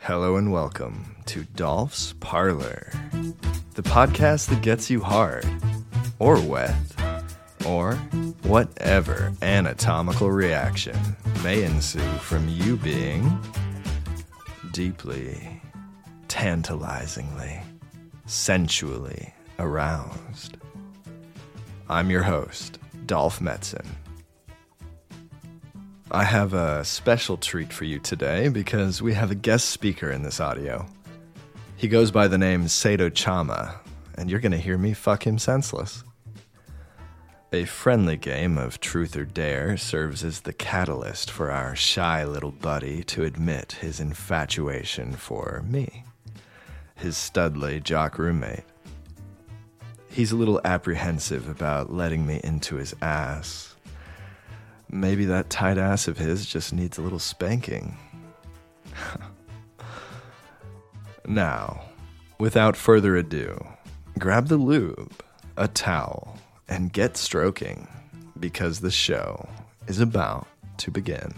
Hello and welcome to Dolph's Parlor, the podcast that gets you hard, or wet, or whatever anatomical reaction may ensue from you being deeply, tantalizingly, sensually aroused. I'm your host, Dolph Metzen. I have a special treat for you today because we have a guest speaker in this audio. He goes by the name Sato Chama, and you're going to hear me fuck him senseless. A friendly game of truth or dare serves as the catalyst for our shy little buddy to admit his infatuation for me, his studly jock roommate. He's a little apprehensive about letting me into his ass. Maybe that tight ass of his just needs a little spanking. Now, without further ado, grab the lube, a towel, and get stroking, because the show is about to begin.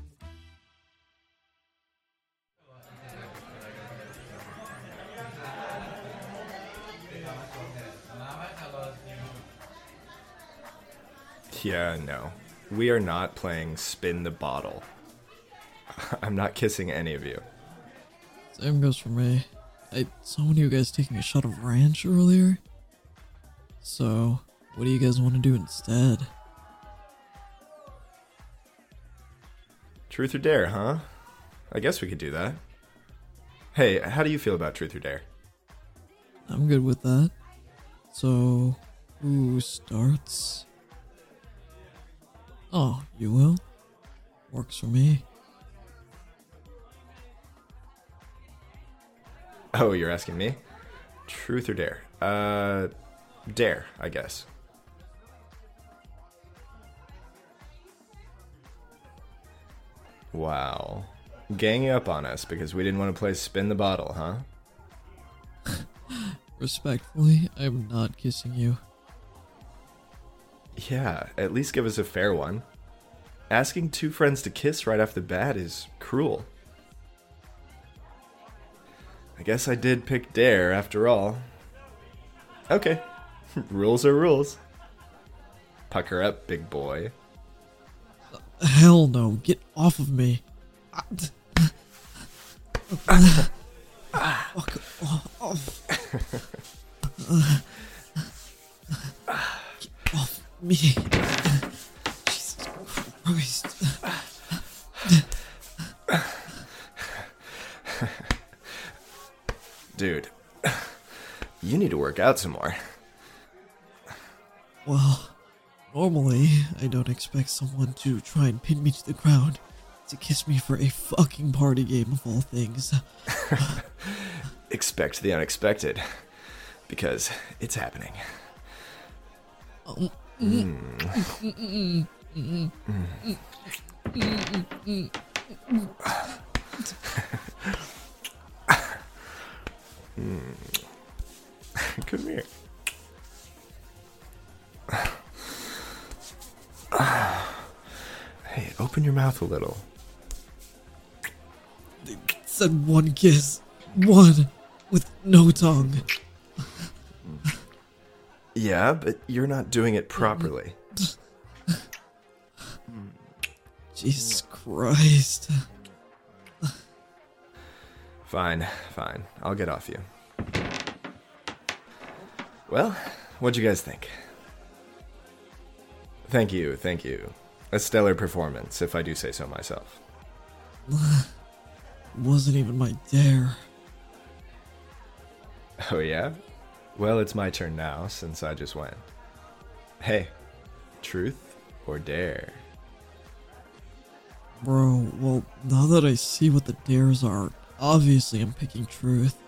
Yeah, no. We are not playing Spin the Bottle. I'm not kissing any of you. Same goes for me. I saw one of you guys taking a shot of ranch earlier. So, what do you guys want to do instead? Truth or dare, huh? I guess we could do that. Hey, how do you feel about truth or dare? I'm good with that. So, who starts? Oh, you will? Works for me. Oh, you're asking me? Truth or dare? Dare, I guess. Wow. Ganging up on us because we didn't want to play Spin the Bottle, huh? Respectfully, I'm not kissing you. Yeah, at least give us a fair one. Asking two friends to kiss right off the bat is cruel. I guess I did pick dare after all. Okay, rules are rules. Pucker up, big boy. Hell no, get off of me. Fuck off. Get off me. Jesus Christ. Dude, you need to work out some more. Well, normally I don't expect someone to try and pin me to the ground to kiss me for a fucking party game of all things. Expect the unexpected, because it's happening. Come here. Hey, open your mouth a little. They said one kiss. One. With no tongue. Yeah, but you're not doing it properly. Jesus Christ. Fine. I'll get off you. Well, what'd you guys think? Thank you. A stellar performance, if I do say so myself. Wasn't even my dare. Oh yeah? Well, it's my turn now, since I just went. Hey, truth or dare? Bro, well, now that I see what the dares are, obviously I'm picking truth.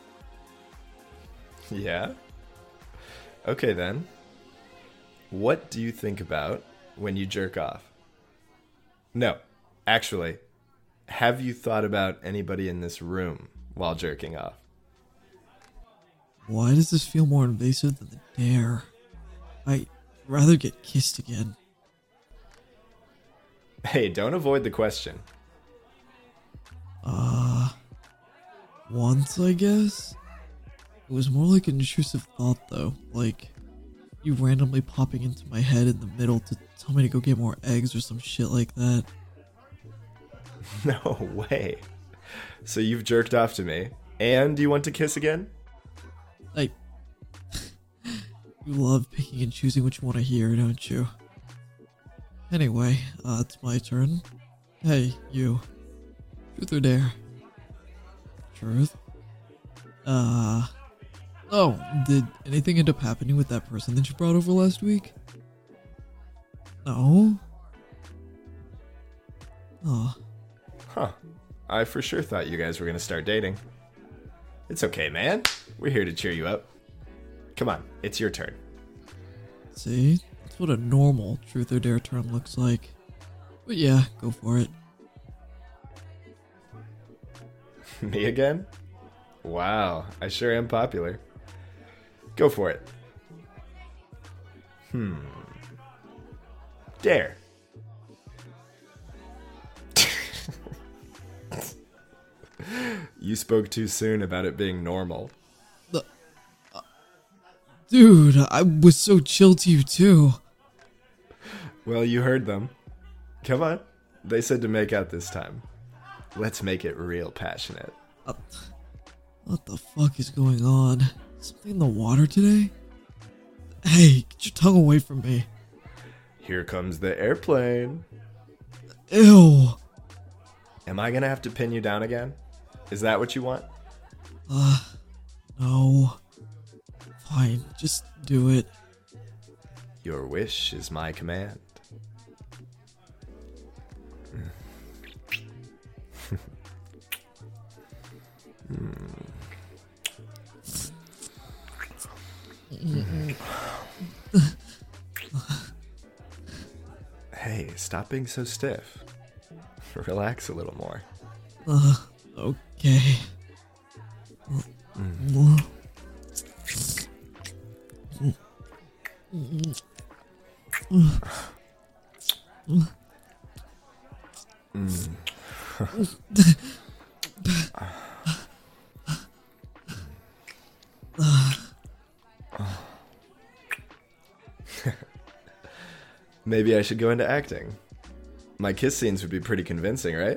Yeah? Okay then. What do you think about when you jerk off? No, actually, have you thought about anybody in this room while jerking off? Why does this feel more invasive than the dare? I'd rather get kissed again. Hey, don't avoid the question. once, I guess. It was more like an intrusive thought, though. Like, you randomly popping into my head in the middle to tell me to go get more eggs or some shit like that. No way. So you've jerked off to me, and you want to kiss again? You love picking and choosing what you want to hear, don't you? Anyway, it's my turn. Hey, you. Truth or dare? Truth? Oh, did anything end up happening with that person that you brought over last week? No? Oh. Huh. I for sure thought you guys were gonna start dating. It's okay, man. We're here to cheer you up. Come on, it's your turn. See? That's what a normal truth or dare term looks like. But yeah, go for it. Me again? Wow, I sure am popular. Go for it. Dare. You spoke too soon about it being normal. Dude, I was so chill to you too. Well, you heard them. Come on. They said to make out this time. Let's make it real passionate. What the fuck is going on? Something in the water today? Hey, get your tongue away from me. Here comes the airplane. Ew. Am I gonna have to pin you down again? Is that what you want? No. Fine, just do it. Your wish is my command. Hey, stop being so stiff. Relax a little more. Okay. Maybe I should go into acting. My kiss scenes would be pretty convincing, right?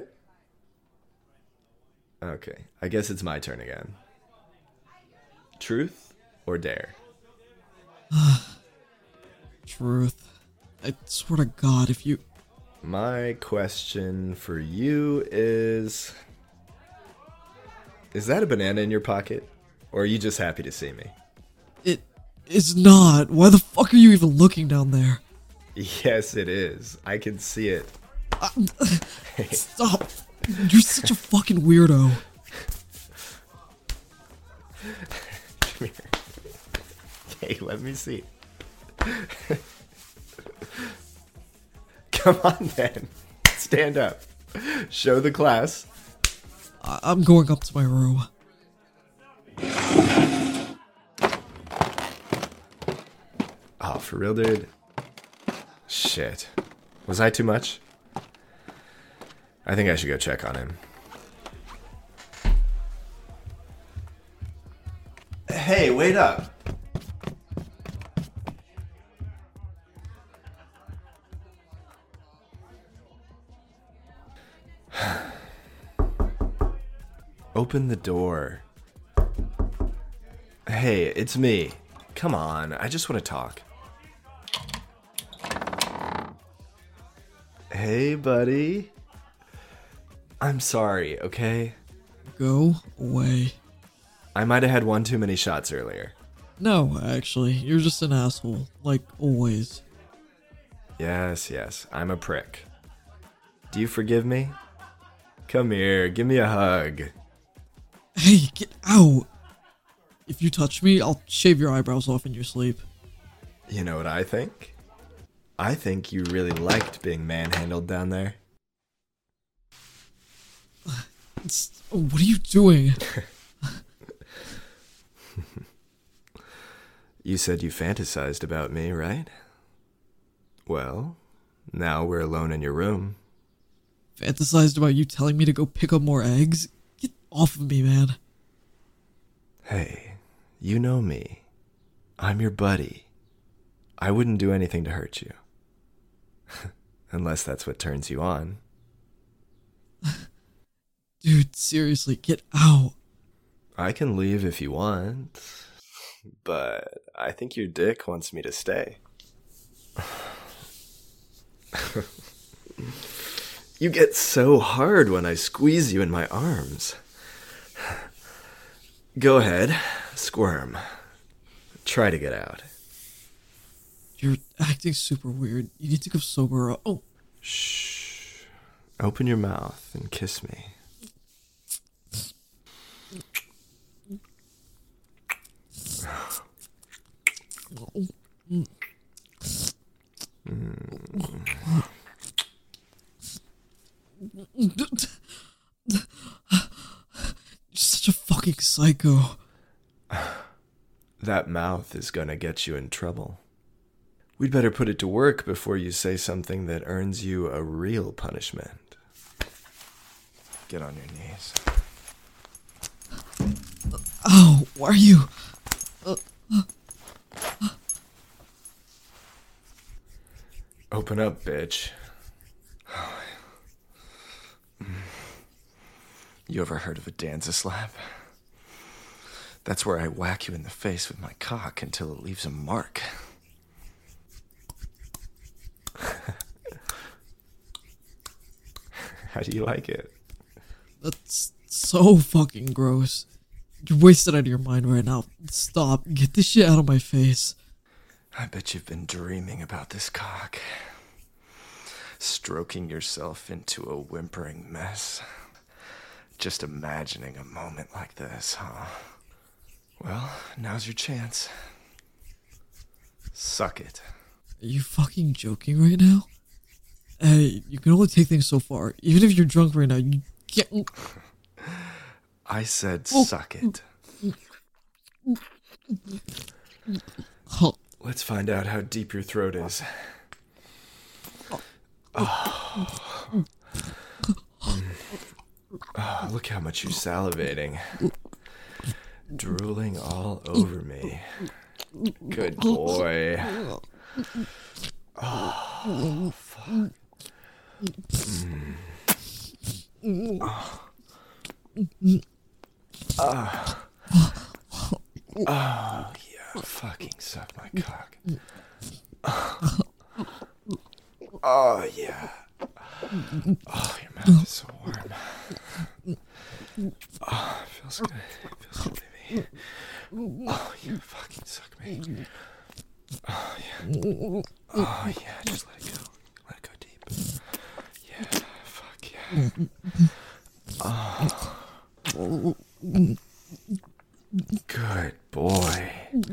Okay, I guess it's my turn again. Truth or dare? Truth. I swear to God, if you... My question for you is that a banana in your pocket? Or are you just happy to see me? It is not. Why the fuck are you even looking down there? Yes, it is. I can see it. Stop. You're such a fucking weirdo. Come here. Hey, let me see. Come on, then. Stand up. Show the class. I'm going up to my room. Oh, for real, dude? Shit. Was I too much? I think I should go check on him. Hey, wait up. Open the door. Hey, it's me. Come on, I just want to talk. Hey, buddy. I'm sorry, okay? Go away. I might have had one too many shots earlier. No, actually, you're just an asshole, like always. Yes, I'm a prick. Do you forgive me? Come here, give me a hug. Hey, get out! If you touch me, I'll shave your eyebrows off in your sleep. You know what I think? I think you really liked being manhandled down there. What are you doing? You said you fantasized about me, right? Well, now we're alone in your room. Fantasized about you telling me to go pick up more eggs? Get off of me, man. Hey, you know me. I'm your buddy. I wouldn't do anything to hurt you. Unless that's what turns you on. Dude, seriously, get out. I can leave if you want, but I think your dick wants me to stay. You get so hard when I squeeze you in my arms. Go ahead, squirm. Try to get out. You're acting super weird. You need to go sober up. Oh. Shh. Open your mouth and kiss me. You're such a fucking psycho. That mouth is gonna get you in trouble. We'd better put it to work before you say something that earns you a real punishment. Get on your knees. Ow, why are you? Open up, bitch. You ever heard of a danza slap? That's where I whack you in the face with my cock until it leaves a mark. How do you like it? That's so fucking gross. You're wasted out of your mind right now. Stop. Get this shit out of my face. I bet you've been dreaming about this cock. Stroking yourself into a whimpering mess. Just imagining a moment like this, huh? Well, now's your chance. Suck it. Are you fucking joking right now? Hey, you can only take things so far. Even if you're drunk right now, you can't. I said suck it. Let's find out how deep your throat is. Oh. Oh, look how much you're salivating. Drooling all over me. Good boy. Oh, fuck. Oh, yeah. Fucking suck my cock. Oh, yeah. Oh, your mouth is so warm. Oh, it feels good. It feels good, baby. Oh, yeah. Fucking suck me. Oh, yeah. Oh, yeah. Just let it go. Let it go deep. Yeah. Fuck yeah. Oh. Good boy.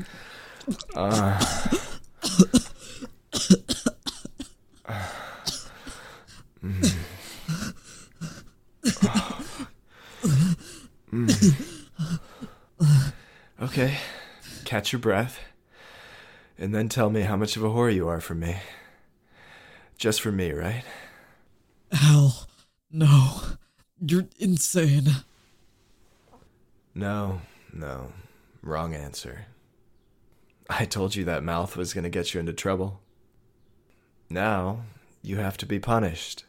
Okay, catch your breath, and then tell me how much of a whore you are for me. Just for me, right? Hell, no. You're insane. No, wrong answer. I told you that mouth was gonna get you into trouble. Now, you have to be punished.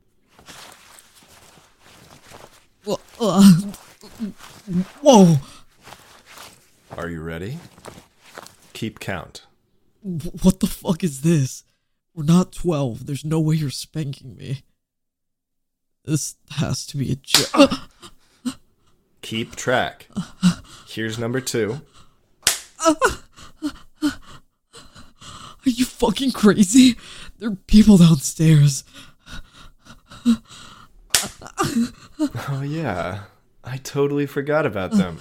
Whoa! Are you ready? Keep count. What the fuck is this? We're not 12. There's no way you're spanking me. This has to be a joke. Keep track. Here's number 2. Are you fucking crazy? There are people downstairs. Oh yeah, I totally forgot about them.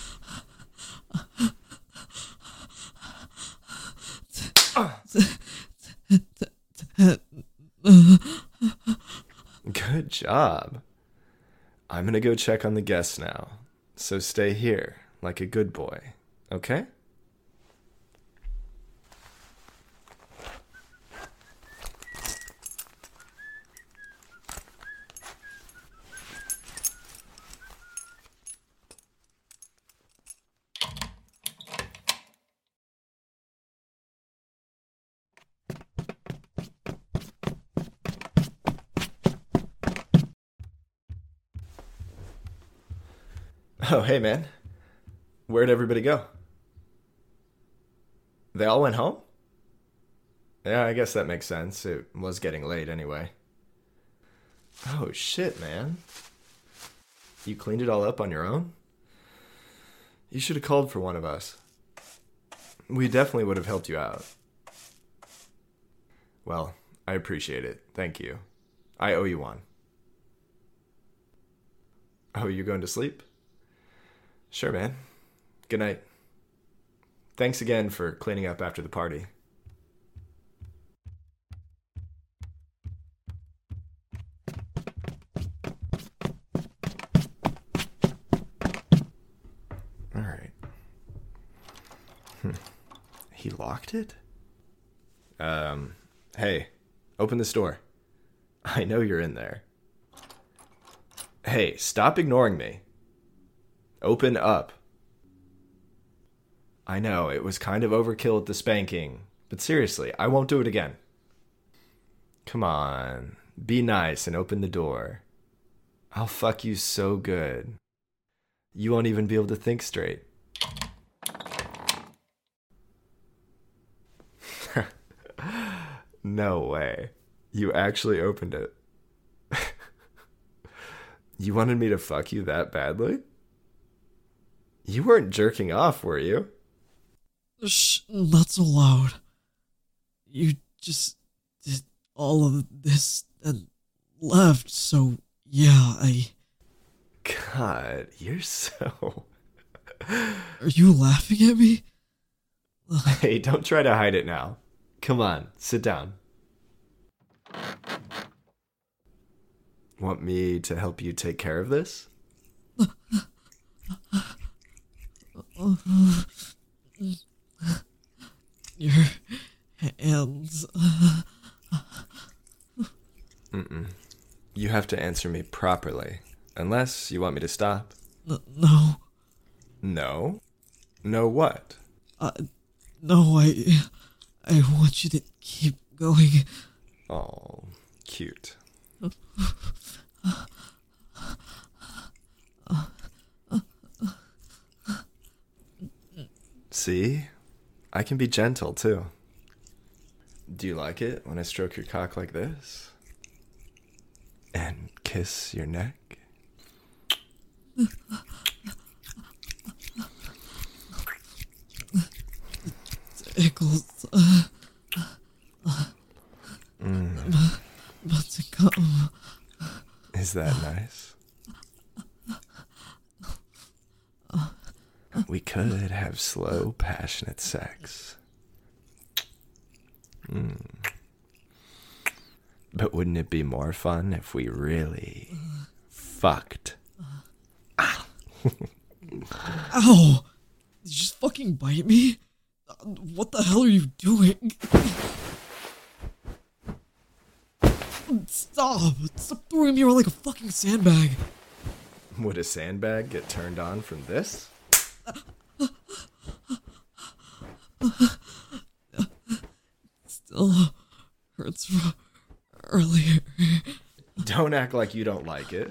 Good job. I'm gonna go check on the guests now, so stay here like a good boy, okay? Oh, hey, man. Where'd everybody go? They all went home? Yeah, I guess that makes sense. It was getting late anyway. Oh, shit, man. You cleaned it all up on your own? You should have called for one of us. We definitely would have helped you out. Well, I appreciate it. Thank you. I owe you one. Oh, you going to sleep? Sure, man. Good night. Thanks again for cleaning up after the party. All right. He locked it? Hey, open this door. I know you're in there. Hey, stop ignoring me. Open up. I know, it was kind of overkill with the spanking, but seriously, I won't do it again. Come on, be nice and open the door. I'll fuck you so good. You won't even be able to think straight. No way. You actually opened it. You wanted me to fuck you that badly? You weren't jerking off, were you? Shh, not so loud. You just did all of this and left, so yeah, God, you're so... Are you laughing at me? Hey, don't try to hide it now. Come on, sit down. Want me to help you take care of this? Your hands. You have to answer me properly. Unless you want me to stop. No. No? No what? No, I want you to keep going. Oh, cute. See? I can be gentle, too. Do you like it when I stroke your cock like this? And kiss your neck? Tickles. About to come. Is that nice? We could have slow, passionate sex. But wouldn't it be more fun if we really fucked? Ow! Did you just fucking bite me? What the hell are you doing? Stop! Stop throwing me around like a fucking sandbag. Would a sandbag get turned on from this? Still hurts from earlier. Don't act like you don't like it.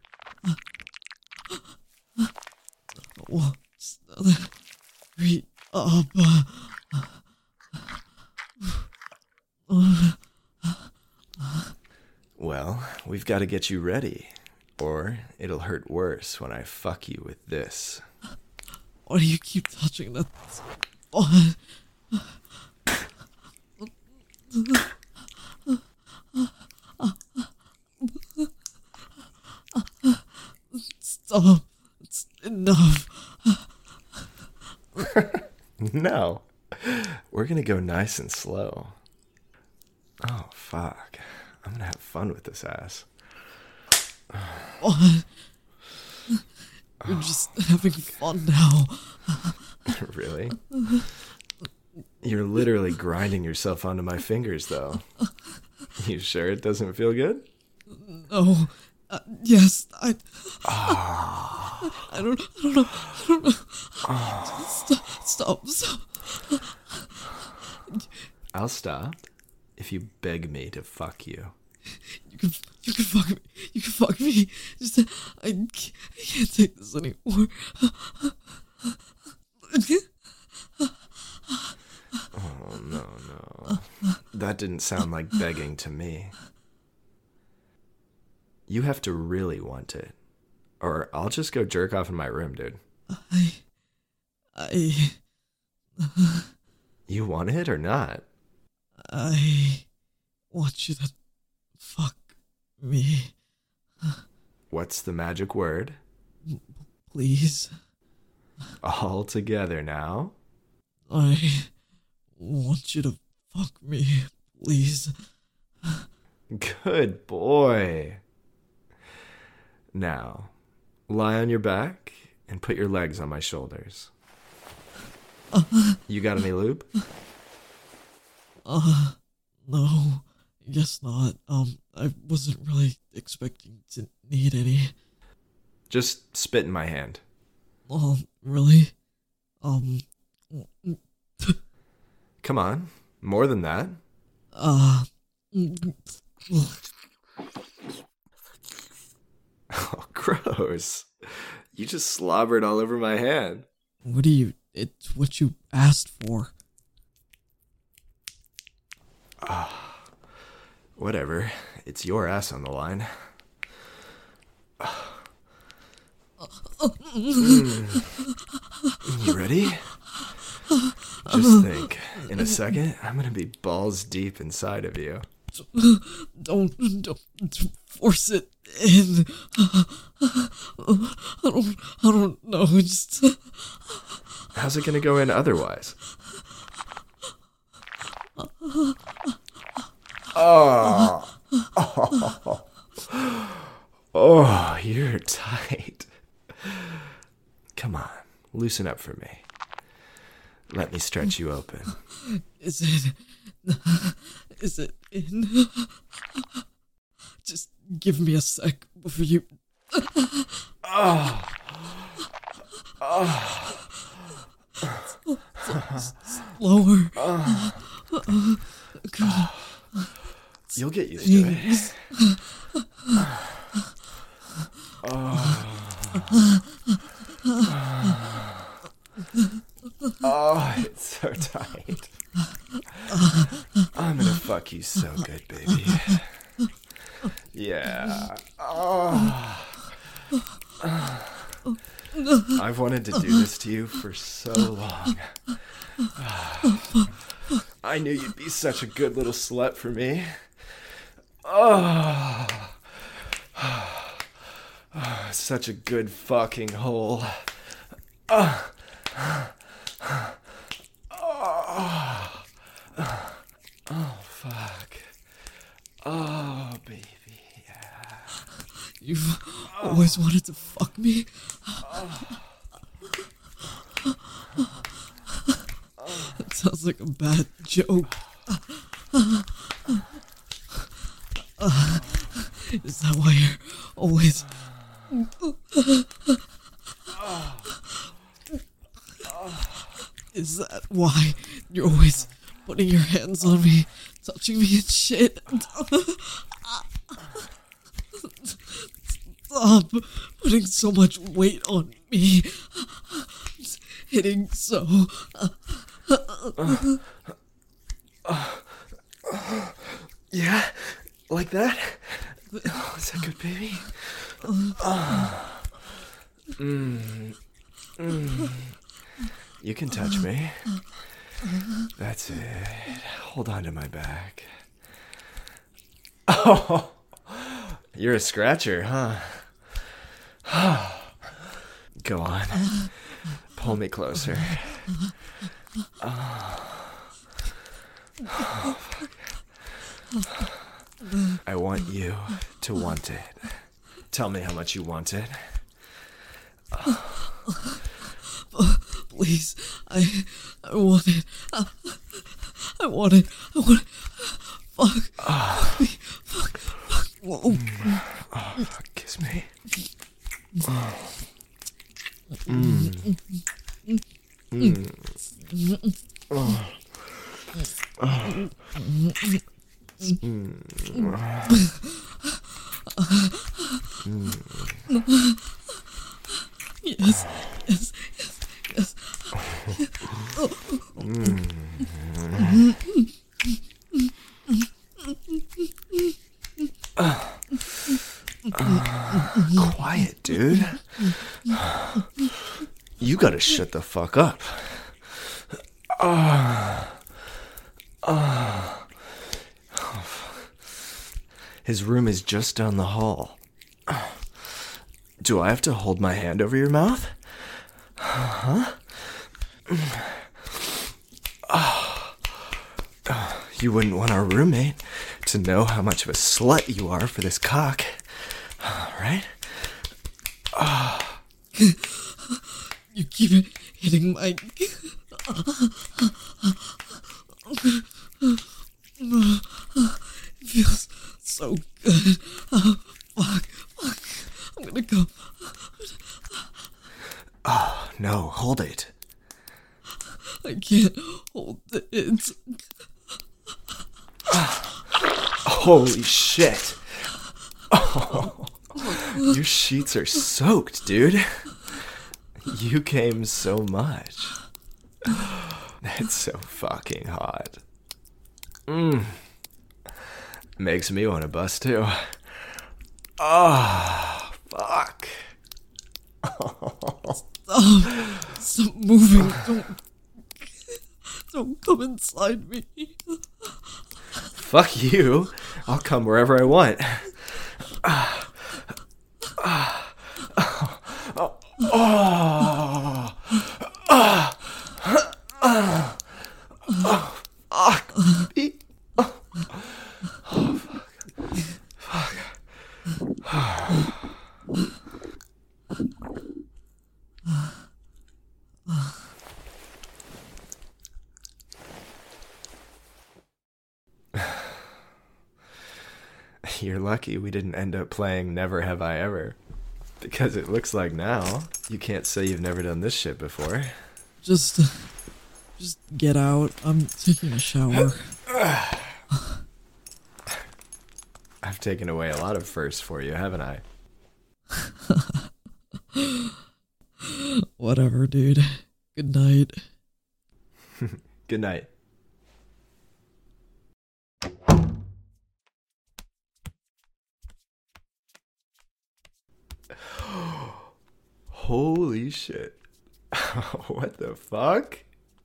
Well, just read up. Well, we've got to get you ready, or it'll hurt worse when I fuck you with this. Why do you keep touching that spot? Stop. It's enough. No. We're gonna go nice and slow. Oh, fuck. I'm gonna have fun with this ass. What? You're just having fun now. Really? You're literally grinding yourself onto my fingers, though. You sure it doesn't feel good? No. Yes, I don't know. Stop. I'll stop if you beg me to fuck you. You can fuck me. You can fuck me. Just, I can't take this anymore. Oh, no. That didn't sound like begging to me. You have to really want it. Or I'll just go jerk off in my room, dude. You want it or not? I want you to fuck me. What's the magic word? Please. All together now. I want you to fuck me, please. Good boy. Now, lie on your back and put your legs on my shoulders. You got any lube? No, I guess not. I wasn't really expecting to need any. Just spit in my hand. Really? Come on, more than that. Oh, Oh, gross. You just slobbered all over my hand. it's what you asked for. Whatever. It's your ass on the line. You ready? Just think. In a second, I'm gonna be balls deep inside of you. Don't force it in. I don't know. Just How's it gonna go in otherwise? Oh, you're tight. Come on, loosen up for me. Let me stretch you open. Is it in? Just give me a sec before you. Slower. You'll get used to it. Oh, it's so tight. I'm gonna fuck you so good, baby. Yeah. I've wanted to do this to you for so long. I knew you'd be such a good little slut for me. Such a good fucking hole. Oh, fuck. Oh, baby, yeah. You've always wanted to fuck me? That sounds like a bad joke. Is that why you're always... Is that why you're always putting your hands on me, touching me and shit? Stop putting so much weight on me. It's hitting so... Yeah? Like that? Oh, is that good, baby? You can touch me. That's it. Hold on to my back. Oh, you're a scratcher, huh? Go on. Pull me closer. I want you to want it. Tell me how much you want it. Please, I want it. I want it. Fuck. Fuck me. Fuck. Whoa. Oh, fuck, kiss me. Yes, yes, yes, yes. Quiet, dude. You gotta shut the fuck up. His room is just down the hall. Do I have to hold my hand over your mouth? Huh? You wouldn't want our roommate to know how much of a slut you are for this cock, right? You keep hitting my... It feels so good. Oh, fuck. I'm gonna go. Oh, no, hold it. I can't hold it. Holy shit. Oh, your sheets are soaked, dude. You came so much. It's so fucking hot. Makes me want to bust too. Oh, fuck. Stop moving. Don't come inside me. Fuck you. I'll come wherever I want. You're lucky we didn't end up playing Never Have I Ever. Because it looks like now you can't say you've never done this shit before. Just get out. I'm taking a shower. I've taken away a lot of firsts for you, haven't I? Whatever, dude. Good night. Good night. Holy shit. What the fuck?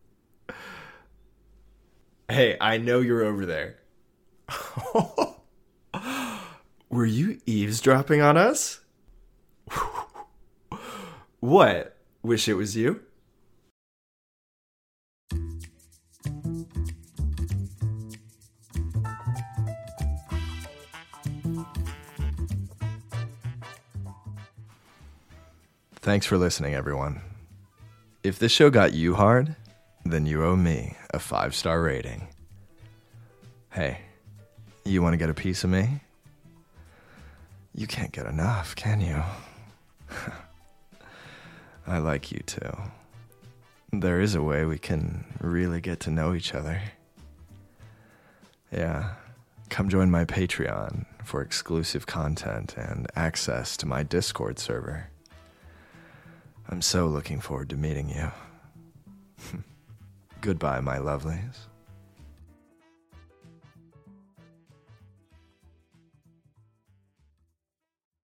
Hey, I know you're over there. Were you eavesdropping on us? What? Wish it was you? Thanks for listening, everyone. If this show got you hard, then you owe me a 5-star rating. Hey, you want to get a piece of me? You can't get enough, can you? I like you too. There is a way we can really get to know each other. Yeah, come join my Patreon for exclusive content and access to my Discord server. I'm so looking forward to meeting you. Goodbye, my lovelies.